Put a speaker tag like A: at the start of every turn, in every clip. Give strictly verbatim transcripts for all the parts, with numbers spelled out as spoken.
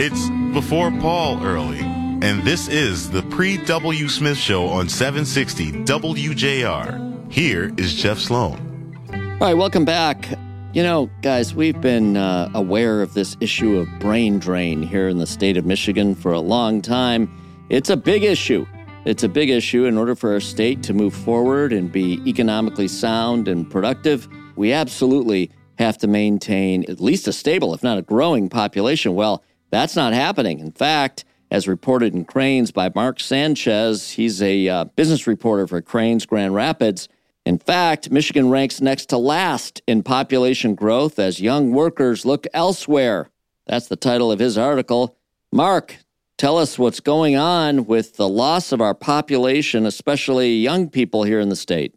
A: It's before Paul early, and this is the Pre-W. Smith Show on seven sixty W J R. Here is Jeff Sloan.
B: All right, welcome back. You know, guys, we've been uh, aware of this issue of brain drain here in the state of Michigan for a long time. It's a big issue. It's a big issue. In order for our state to move forward and be economically sound and productive, we absolutely have to maintain at least a stable, if not a growing population. Well, that's not happening. In fact, as reported in Crain's by Mark Sanchez, he's a uh, business reporter for Crain's Grand Rapids. In fact, Michigan ranks next to last in population growth as young workers look elsewhere. That's the title of his article. Mark, tell us what's going on with the loss of our population, especially young people here in the state.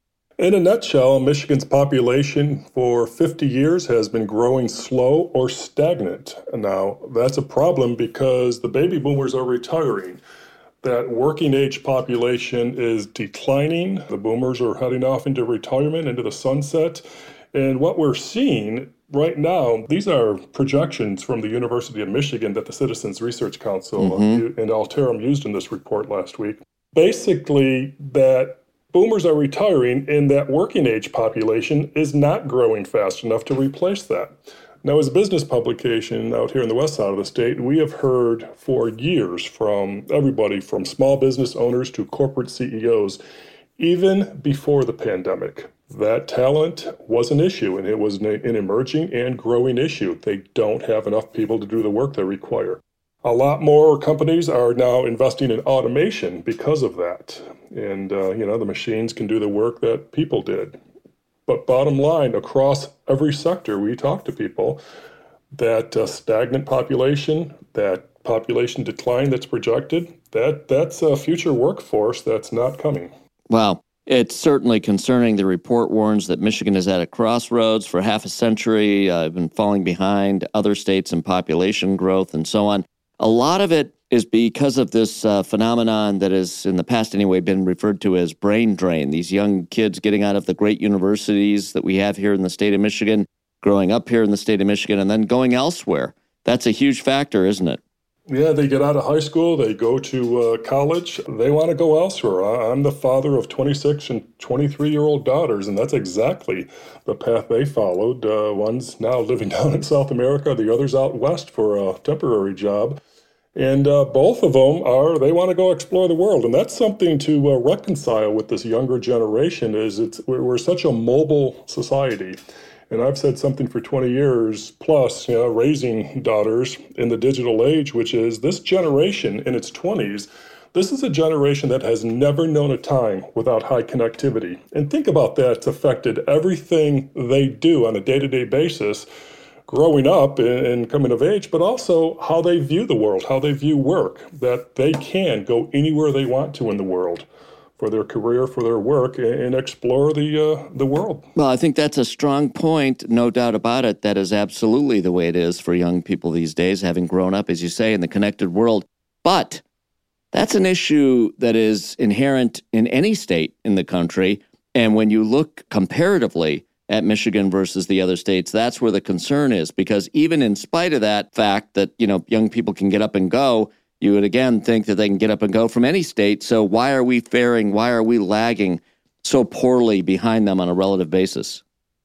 C: In a nutshell, Michigan's population for fifty years has been growing slow or stagnant. Now, that's a problem because the baby boomers are retiring. That working age population is declining. The boomers are heading off into retirement, into the sunset. And what we're seeing right now, these are projections from the University of Michigan that the Citizens Research Council mm-hmm. and Alterum used in this report last week. Basically, that boomers are retiring and that working age population is not growing fast enough to replace that. Now, as a business publication out here in the west side of the state, we have heard for years from everybody from small business owners to corporate C E Os, even before the pandemic, that talent was an issue, and it was an emerging and growing issue. They don't have enough people to do the work they require. A lot more companies are now investing in automation because of that. And, uh, you know, the machines can do the work that people did. But bottom line, across every sector, we talk to people that uh, stagnant population, that population decline that's projected, that that's a future workforce that's not coming.
B: Wow. It's certainly concerning. The report warns that Michigan is at a crossroads. For half a century, uh, been falling behind other states in population growth and so on. A lot of it is because of this uh, phenomenon that has, in the past anyway, been referred to as brain drain. These young kids getting out of the great universities that we have here in the state of Michigan, growing up here in the state of Michigan, and then going elsewhere. That's a huge factor, isn't it?
C: Yeah, they get out of high school, they go to uh, college, they want to go elsewhere. I'm the father of twenty-six and twenty-three-year-old daughters, and that's exactly the path they followed. Uh, one's now living down in South America, the other's out west for a temporary job. And uh, both of them are, they want to go explore the world. And that's something to uh, reconcile with this younger generation is it's we're, we're such a mobile society. And I've said something for twenty years plus, you know, raising daughters in the digital age, which is this generation in its twenties, this is a generation that has never known a time without high connectivity. And think about that. It's affected everything they do on a day-to-day basis, growing up and coming of age, but also how they view the world, how they view work, that they can go anywhere they want to in the world for their career, for their work, and explore the uh, the world.
B: Well, I think that's a strong point, no doubt about it. That is absolutely the way it is for young people these days, having grown up, as you say, in the connected world. But that's an issue that is inherent in any state in the country. And when you look comparatively at Michigan versus the other states, that's where the concern is, because even in spite of that fact that, you know, young people can get up and go, you would again think that they can get up and go from any state. So why are we faring, why are we lagging so poorly behind them on a relative basis?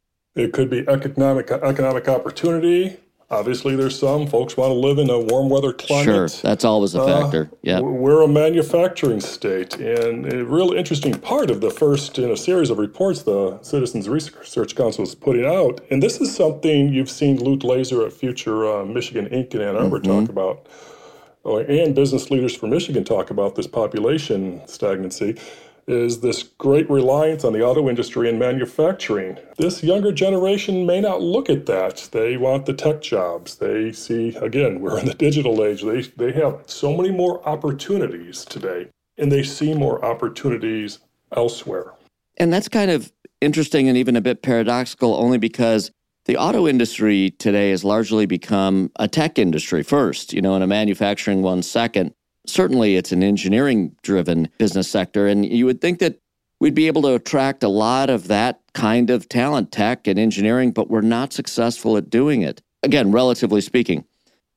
C: It could be economic economic opportunity. Obviously, there's some folks want to live in a warm weather climate.
B: Sure, that's always a factor. Uh, yeah,
C: we're a manufacturing state, and a real interesting part of the first in a series of reports the Citizens Research Council is putting out, and this is something you've seen Lute Laser at Future uh, Michigan Incorporated in Ann Arbor mm-hmm. talk about, oh, and business leaders for Michigan talk about this population stagnancy. Is this great reliance on the auto industry and manufacturing. This younger generation may not look at that. They want the tech jobs. They see, again, we're in the digital age. They, they have so many more opportunities today, and they see more opportunities elsewhere.
B: And that's kind of interesting and even a bit paradoxical, only because the auto industry today has largely become a tech industry first, you know, and a manufacturing one second. Certainly, it's an engineering-driven business sector, and you would think that we'd be able to attract a lot of that kind of talent, tech and engineering, but we're not successful at doing it. Again, relatively speaking.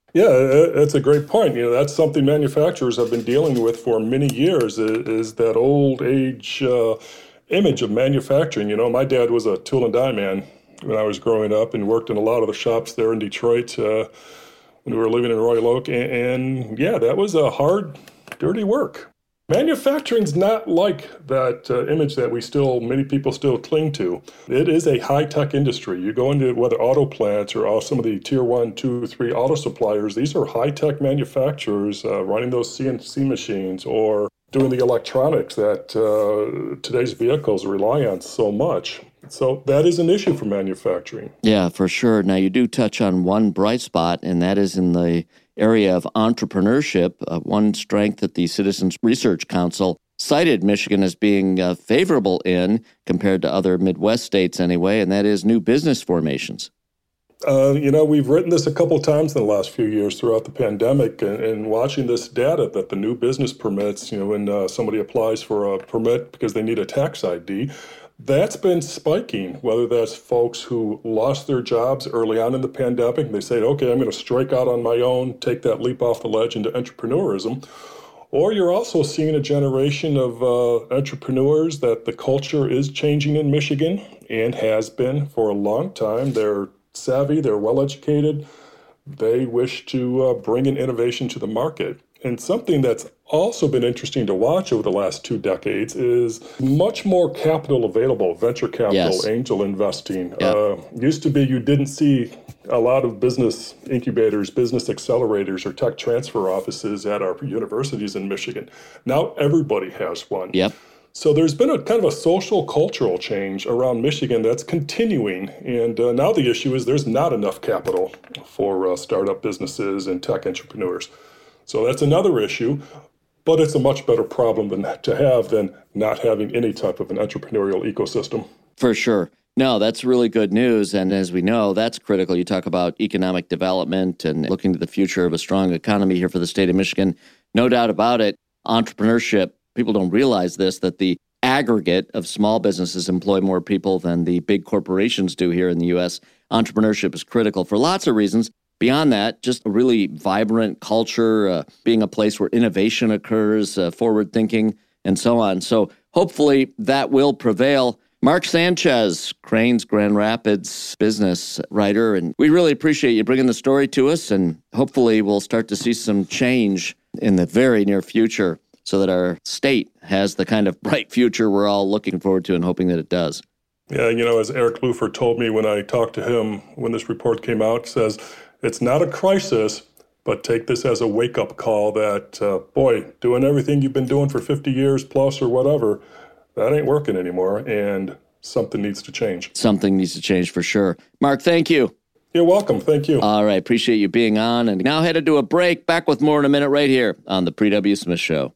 C: Yeah, it's a great point. You know, that's something manufacturers have been dealing with for many years is, is that old age uh, image of manufacturing. You know, my dad was a tool and die man when I was growing up and worked in a lot of the shops there in Detroit uh, when we were living in Royal Oak. And, and yeah, that was a hard, dirty work. Manufacturing's not like that uh, image that we still, many people still cling to. It is a high-tech industry. You go into whether auto plants or all some of the tier one, two, three auto suppliers, these are high-tech manufacturers uh, running those C N C machines or doing the electronics that uh, today's vehicles rely on so much. So that is an issue for manufacturing.
B: Yeah, for sure. Now, you do touch on one bright spot, and that is in the area of entrepreneurship. Uh, one strength that the Citizens Research Council cited Michigan as being uh, favorable in, compared to other Midwest states anyway, and that is new business formations.
C: Uh, you know, we've written this a couple times in the last few years throughout the pandemic, and, and watching this data that the new business permits, you know, when uh, somebody applies for a permit because they need a tax I D, that's been spiking, whether that's folks who lost their jobs early on in the pandemic. They say, okay, I'm going to strike out on my own, take that leap off the ledge into entrepreneurism. Or you're also seeing a generation of uh, entrepreneurs that the culture is changing in Michigan and has been for a long time. They're savvy, they're well-educated. They wish to uh, bring in innovation to the market. And something that's also been interesting to watch over the last two decades is much more capital available, venture capital,
B: yes.
C: angel investing.
B: Yep.
C: Uh, used to be you didn't see a lot of business incubators, business accelerators, or tech transfer offices at our universities in Michigan. Now everybody has one.
B: Yep.
C: So there's been a kind of a social cultural change around Michigan that's continuing. And uh, now the issue is there's not enough capital for uh, startup businesses and tech entrepreneurs. So that's another issue, but it's a much better problem than to have than not having any type of an entrepreneurial ecosystem.
B: For sure. No, that's really good news. And as we know, that's critical. You talk about economic development and looking to the future of a strong economy here for the state of Michigan. No doubt about it. Entrepreneurship, people don't realize this, that the aggregate of small businesses employ more people than the big corporations do here in the U S. Entrepreneurship is critical for lots of reasons. Beyond that, just a really vibrant culture, uh, being a place where innovation occurs, uh, forward thinking, and so on. So hopefully that will prevail. Mark Sanchez, Crain's Grand Rapids business writer, and we really appreciate you bringing the story to us, and hopefully we'll start to see some change in the very near future so that our state has the kind of bright future we're all looking forward to and hoping that it does.
C: Yeah, you know, as Eric Luford told me when I talked to him when this report came out, says, it's not a crisis, but take this as a wake-up call that, uh, boy, doing everything you've been doing for fifty years plus or whatever, that ain't working anymore, and something needs to change.
B: Something needs to change for sure. Mark, thank you.
C: You're welcome. Thank you.
B: All right. Appreciate you being on. And now headed to a break. Back with more in a minute right here on The Pre W. Smith Show.